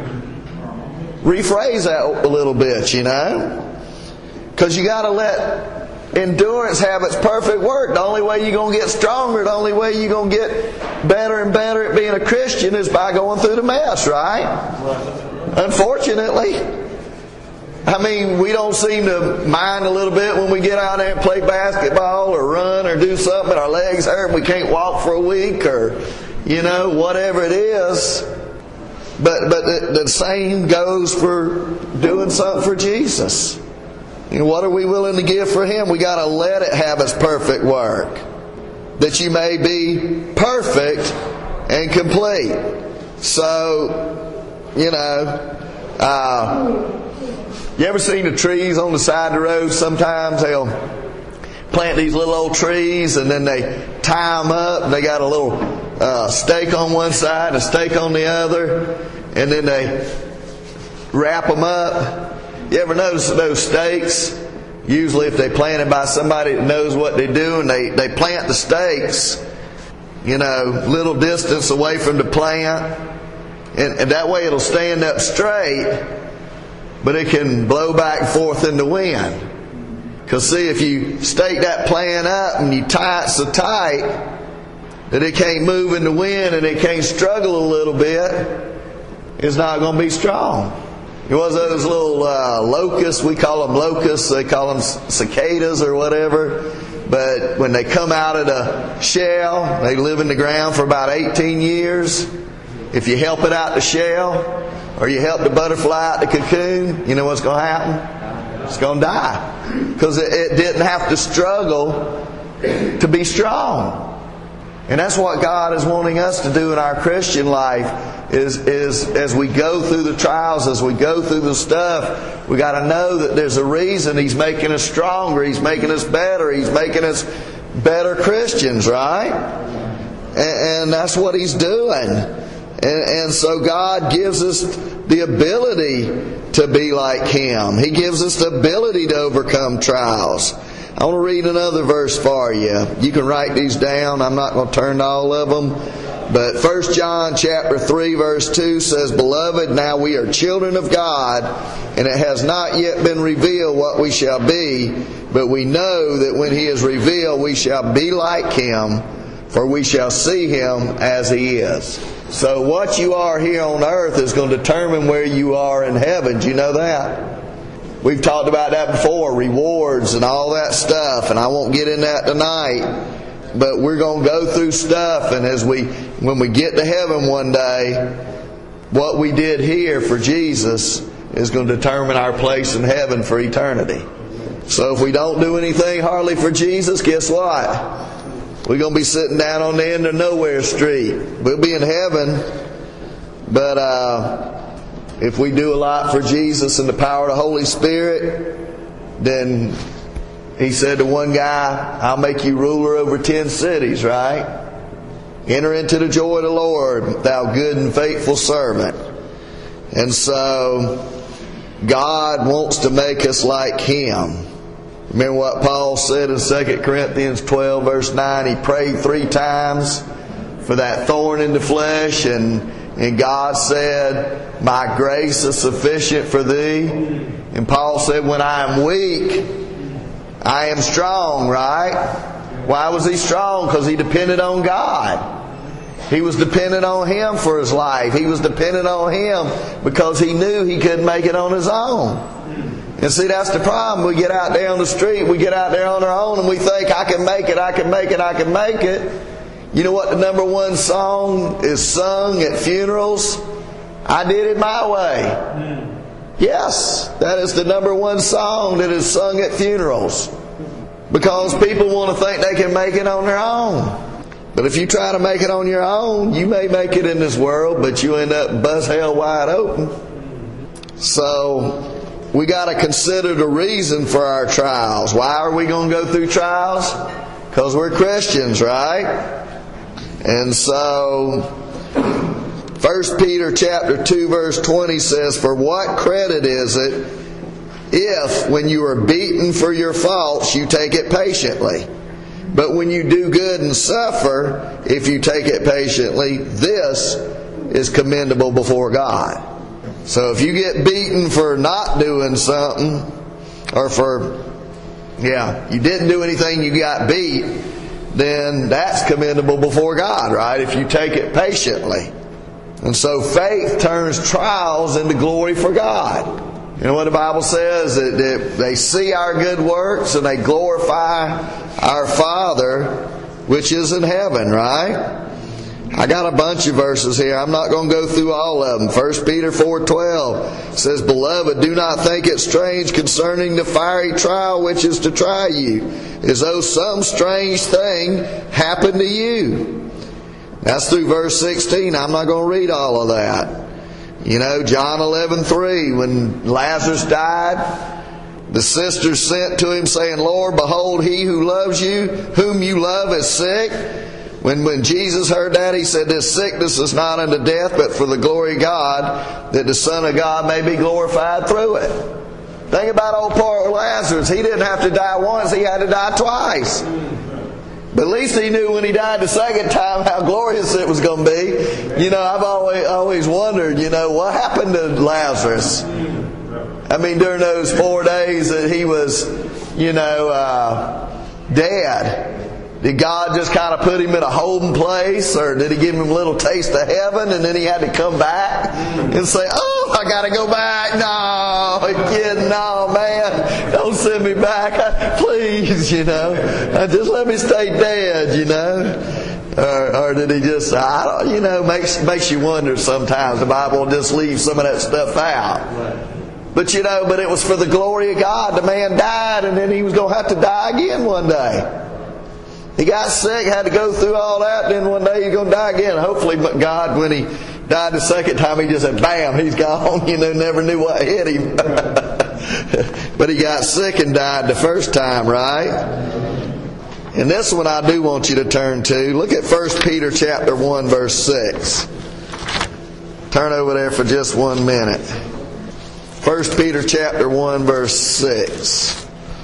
Rephrase that a little bit, you know. Because you got to let endurance have its perfect work. The only way you're going to get stronger, the only way you're going to get better and better at being a Christian is by going through the mess, right? Unfortunately. I mean, we don't seem to mind a little bit when we get out there and play basketball or run or do something and our legs hurt and we can't walk for a week or, you know, whatever it is. But but the, the same goes for doing something for Jesus. You know, what are we willing to give for Him? We got to let it have its perfect work, that you may be perfect and complete. So, you know, Uh, you ever seen the trees on the side of the road? Sometimes they'll plant these little old trees and then they tie them up. And they got a little uh, stake on one side and a stake on the other. And then they wrap them up. You ever notice those stakes? Usually if they're planted by somebody that knows what they're doing, they, they plant the stakes, you know, little distance away from the plant. And, and that way it'll stand up straight, but it can blow back and forth in the wind. Because see, if you stake that plant up and you tie it so tight that it can't move in the wind and it can't struggle a little bit, it's not going to be strong. It was those little uh, locusts, we call them locusts, they call them cicadas or whatever. But when they come out of the shell, they live in the ground for about eighteen years. If you help it out the shell, or you help the butterfly out the cocoon, you know what's going to happen? It's going to die. Because it, it didn't have to struggle to be strong. And that's what God is wanting us to do in our Christian life, is, is as we go through the trials, as we go through the stuff, we got to know that there's a reason He's making us stronger, He's making us better, He's making us better Christians, right? And, and that's what He's doing. And, and so God gives us the ability to be like Him. He gives us the ability to overcome trials. I want to read another verse for you. You can write these down. I'm not going to turn to all of them. But First John chapter three verse two says, Beloved, now we are children of God, and it has not yet been revealed what we shall be, but we know that when He is revealed we shall be like Him, for we shall see Him as He is. So what you are here on earth is going to determine where you are in heaven. Do you know that? We've talked about that before, rewards and all that stuff, and I won't get in that tonight. But we're going to go through stuff, and as we, when we get to heaven one day, what we did here for Jesus is going to determine our place in heaven for eternity. So if we don't do anything hardly for Jesus, guess what? We're going to be sitting down on the end of nowhere street. We'll be in heaven, but uh, if we do a lot for Jesus and the power of the Holy Spirit, then He said to one guy, I'll make you ruler over ten cities, right? Enter into the joy of the Lord, thou good and faithful servant. And so, God wants to make us like Him. Remember what Paul said in Second Corinthians twelve verse nine? He prayed three times for that thorn in the flesh, and, and God said, my grace is sufficient for thee. And Paul said, when I am weak, I am strong, right? Why was he strong? Because he depended on God. He was dependent on Him for his life. He was dependent on Him because he knew he couldn't make it on his own. And see, that's the problem. We get out there on the street, we get out there on our own, and we think, I can make it, I can make it, I can make it. You know what the number one song is sung at funerals? I did it my way. Yes, that is the number one song that is sung at funerals. Because people want to think they can make it on their own. But if you try to make it on your own, you may make it in this world, but you end up buzz hell wide open. So, we got to consider the reason for our trials. Why are we going to go through trials? Because we're Christians, right? And so, First Peter chapter two verse twenty says, For what credit is it if when you are beaten for your faults you take it patiently? But when you do good and suffer, if you take it patiently, this is commendable before God. So if you get beaten for not doing something, or for, yeah, you didn't do anything, you got beat, then that's commendable before God, right? If you take it patiently. And so faith turns trials into glory for God. You know what the Bible says? That they see our good works and they glorify our Father which is in heaven, right? I got a bunch of verses here. I'm not going to go through all of them. First Peter four twelve says, Beloved, do not think it strange concerning the fiery trial which is to try you, as though some strange thing happened to you. That's through verse sixteen. I'm not going to read all of that. You know, John eleven three, when Lazarus died, the sisters sent to him saying, Lord, behold, he who loves you, whom you love, is sick. When, when Jesus heard that, he said, this sickness is not unto death, but for the glory of God, that the Son of God may be glorified through it. Think about old poor Lazarus. He didn't have to die once, he had to die twice. But at least he knew when he died the second time how glorious it was going to be. You know, I've always, always wondered, you know, what happened to Lazarus? I mean, during those four days that he was, you know, uh, dead. Did God just kind of put him in a holding place, or did He give him a little taste of heaven and then he had to come back and say, oh, I got to go back? No, kid, no, man, don't send me back, please, you know. Just let me stay dead, you know. Or, or did He just, I don't, you know, makes, makes you wonder sometimes. The Bible will just leave some of that stuff out. But you know, but it was for the glory of God. The man died and then he was going to have to die again one day. He got sick, had to go through all that, then one day he's going to die again. Hopefully God, when he died the second time, He just said, bam, he's gone. You know, never knew what hit him. But he got sick and died the first time, right? And this one I do want you to turn to. Look at First Peter chapter one, verse six. Turn over there for just one minute. First Peter chapter one, verse six.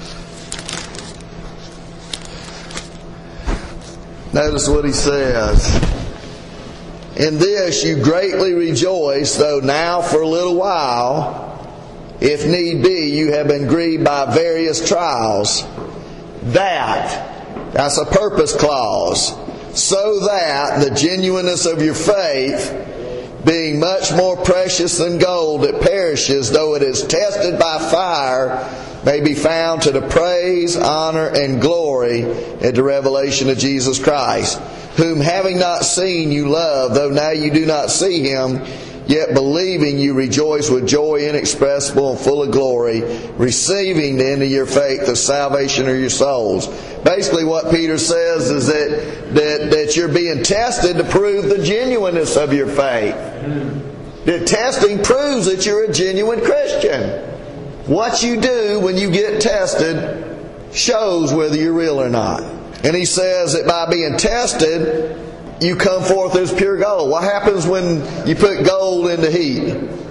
Notice what he says. In this you greatly rejoice, though now for a little while, if need be, you have been grieved by various trials. That, that's a purpose clause, so that the genuineness of your faith, being much more precious than gold that perishes, though it is tested by fire, may be found to the praise, honor, and glory at the revelation of Jesus Christ, whom having not seen you love, though now you do not see Him, yet believing you rejoice with joy inexpressible and full of glory, receiving the end of your faith, the salvation of your souls. Basically what Peter says is that, that, that you're being tested to prove the genuineness of your faith. The testing proves that you're a genuine Christian. What you do when you get tested shows whether you're real or not. And he says that by being tested, you come forth as pure gold. What happens when you put gold into heat?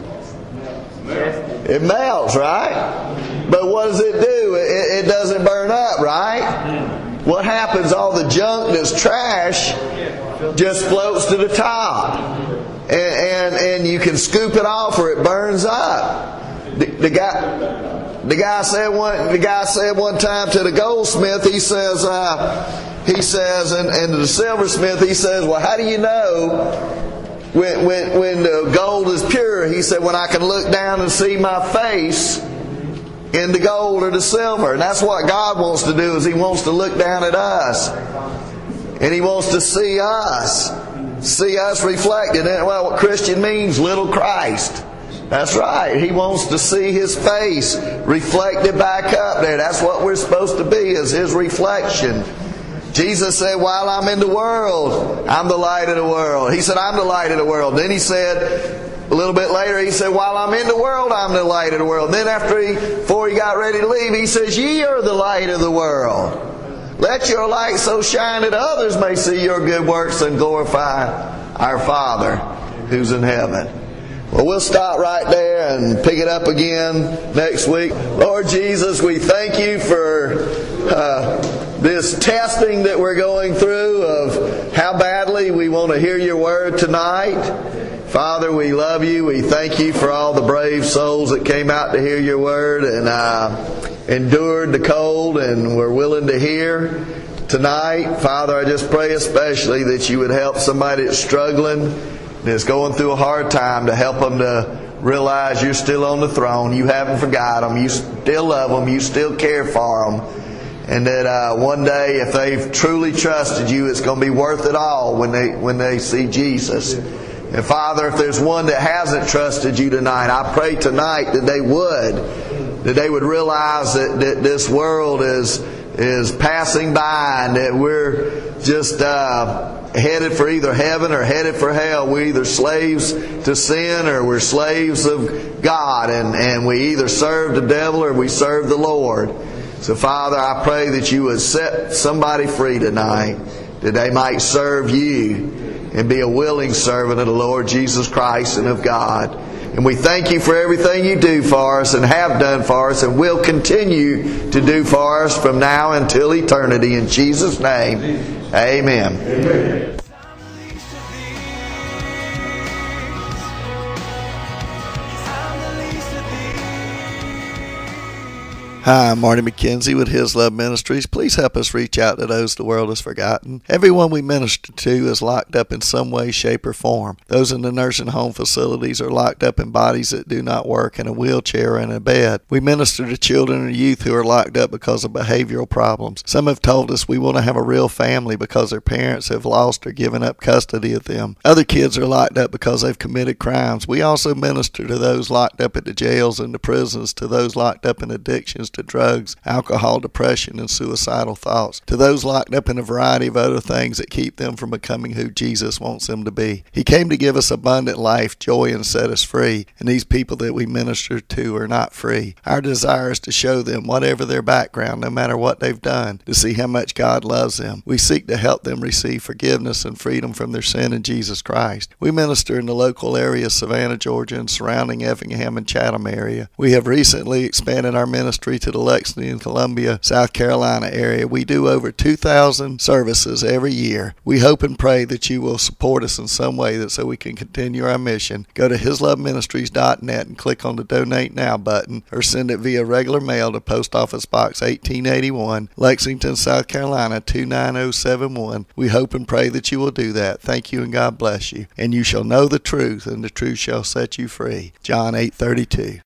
It melts, right? But what does it do? It, it doesn't burn up, right? What happens? All the junk that's trash just floats to the top. And, and, and you can scoop it off or it burns up. The, the guy, the guy said one. The guy said one time to the goldsmith. He says, uh, he says, and, and to the silversmith, he says, "Well, how do you know when when when the gold is pure?" He said, "When I can look down and see my face in the gold or the silver." And that's what God wants to do. Is He wants to look down at us, and He wants to see us, see us reflected. And well, what Christian means, little Christ. That's right. He wants to see His face reflected back up there. That's what we're supposed to be, is His reflection. Jesus said, while I'm in the world, I'm the light of the world. He said, I'm the light of the world. Then He said, a little bit later, He said, while I'm in the world, I'm the light of the world. Then after he, before He got ready to leave, He says, ye are the light of the world. Let your light so shine that others may see your good works and glorify our Father who's in heaven. Well, we'll stop right there and pick it up again next week. Lord Jesus, we thank You for uh, this testing that we're going through of how badly we want to hear Your Word tonight. Father, we love You. We thank You for all the brave souls that came out to hear Your Word and uh, endured the cold and were willing to hear tonight. Father, I just pray especially that You would help somebody that's struggling, that's going through a hard time, to help them to realize You're still on the throne. You haven't forgot them. You still love them. You still care for them. And that uh, one day, if they've truly trusted You, it's going to be worth it all when they when they see Jesus. And Father, if there's one that hasn't trusted You tonight, I pray tonight that they would. That they would realize that, that this world is is passing by, and that we're just... Uh, headed for either heaven or headed for hell. We're either slaves to sin or we're slaves of God. And, and we either serve the devil or we serve the Lord. So, Father, I pray that you would set somebody free tonight, that they might serve you and be a willing servant of the Lord Jesus Christ and of God. And we thank you for everything you do for us and have done for us and will continue to do for us from now until eternity. In Jesus' name, amen. Amen. Hi, I'm Marty McKenzie with His Love Ministries. Please help us reach out to those the world has forgotten. Everyone we minister to is locked up in some way, shape, or form. Those in the nursing home facilities are locked up in bodies that do not work, in a wheelchair or in a bed. We minister to children and youth who are locked up because of behavioral problems. Some have told us we want to have a real family because their parents have lost or given up custody of them. Other kids are locked up because they've committed crimes. We also minister to those locked up at the jails and the prisons, to those locked up in addictions to drugs, alcohol, depression, and suicidal thoughts, to those locked up in a variety of other things that keep them from becoming who Jesus wants them to be. He came to give us abundant life, joy, and set us free, and these people that we minister to are not free. Our desire is to show them, whatever their background, no matter what they've done, to see how much God loves them. We seek to help them receive forgiveness and freedom from their sin in Jesus Christ. We minister in the local area of Savannah, Georgia, and surrounding Effingham and Chatham area. We have recently expanded our ministry to the Lexington and Columbia, South Carolina area. We do over two thousand services every year. We hope and pray that you will support us in some way that so we can continue our mission. Go to his love ministries dot net and click on the Donate Now button, or send it via regular mail to Post Office Box eighteen eighty-one, Lexington, South Carolina two nine zero seven one. We hope and pray that you will do that. Thank you and God bless you. And you shall know the truth, and the truth shall set you free. John eight thirty-two.